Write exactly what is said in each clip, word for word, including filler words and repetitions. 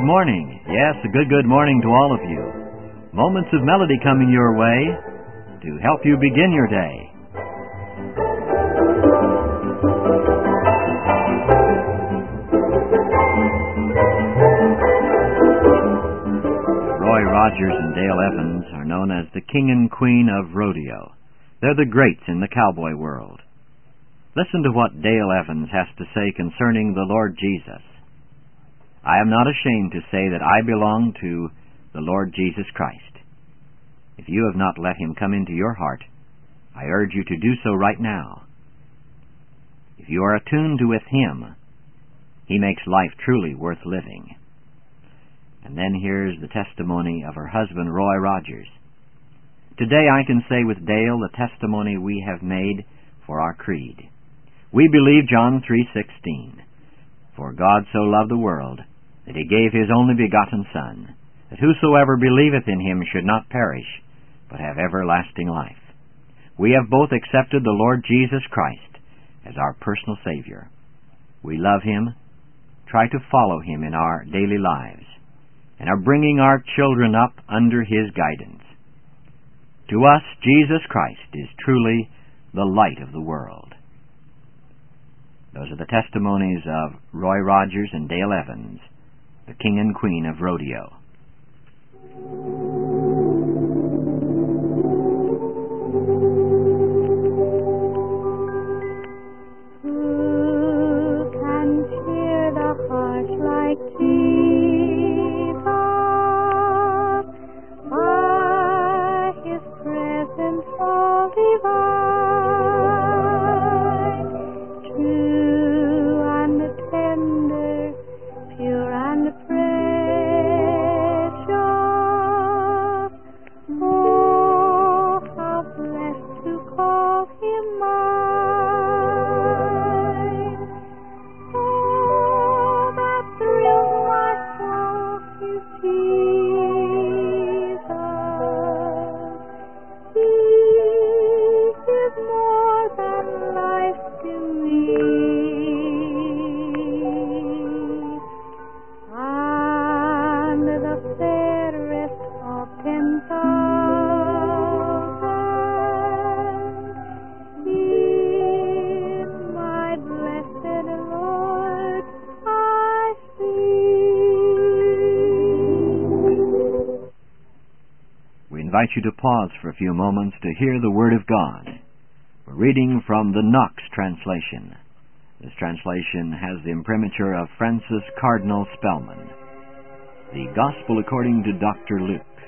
morning. Yes, a good, good morning to all of you. Moments of melody coming your way to help you begin your day. Roy Rogers and Dale Evans are known as the king and queen of rodeo. They're the greats in the cowboy world. Listen to what Dale Evans has to say concerning the Lord Jesus. I am not ashamed to say that I belong to the Lord Jesus Christ. If you have not let Him come into your heart, I urge you to do so right now. If you are attuned with Him, He makes life truly worth living. And then here's the testimony of her husband, Roy Rogers. Today I can say with Dale the testimony we have made for our creed. We believe John three sixteen. For God so loved the world, that He gave His only begotten Son, that whosoever believeth in Him should not perish, but have everlasting life. We have both accepted the Lord Jesus Christ as our personal Savior. We love Him, try to follow Him in our daily lives, and are bringing our children up under His guidance. To us, Jesus Christ is truly the light of the world. Those are the testimonies of Roy Rogers and Dale Evans, the king and queen of rodeo. Who can cheer the heart like Jesus? By His presence all divine. I invite you to pause for a few moments to hear the Word of God. We're reading from the Knox translation. This translation has the imprimatur of Francis Cardinal Spellman. The Gospel according to Doctor Luke.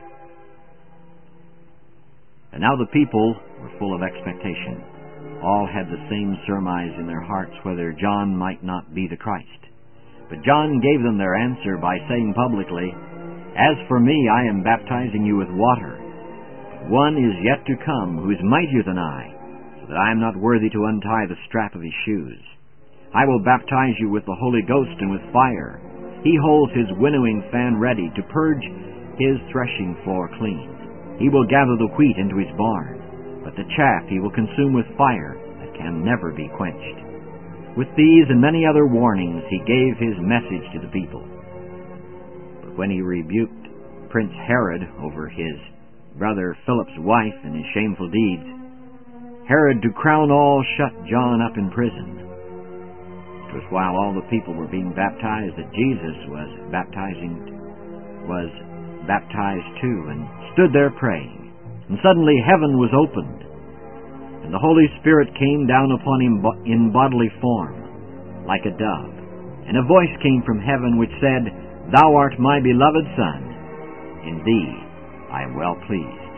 And now the people were full of expectation. All had the same surmise in their hearts whether John might not be the Christ. But John gave them their answer by saying publicly, "As for me, I am baptizing you with water. One is yet to come who is mightier than I, so that I am not worthy to untie the strap of his shoes. I will baptize you with the Holy Ghost and with fire. He holds his winnowing fan ready to purge his threshing floor clean. He will gather the wheat into his barn, but the chaff he will consume with fire that can never be quenched." With these and many other warnings he gave his message to the people. But when he rebuked Prince Herod over his brother Philip's wife and his shameful deeds, Herod, to crown all, shut John up in prison. It was while all the people were being baptized that Jesus was baptizing, was baptized too, and stood there praying. And suddenly heaven was opened, and the Holy Spirit came down upon him in bodily form, like a dove. And a voice came from heaven which said, "Thou art my beloved Son, in thee I am well pleased."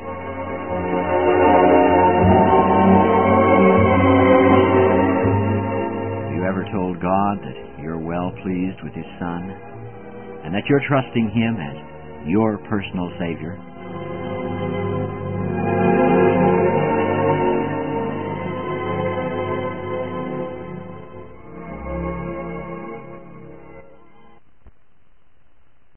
Have you ever told God that you're well pleased with His Son, and that you're trusting Him as your personal Savior?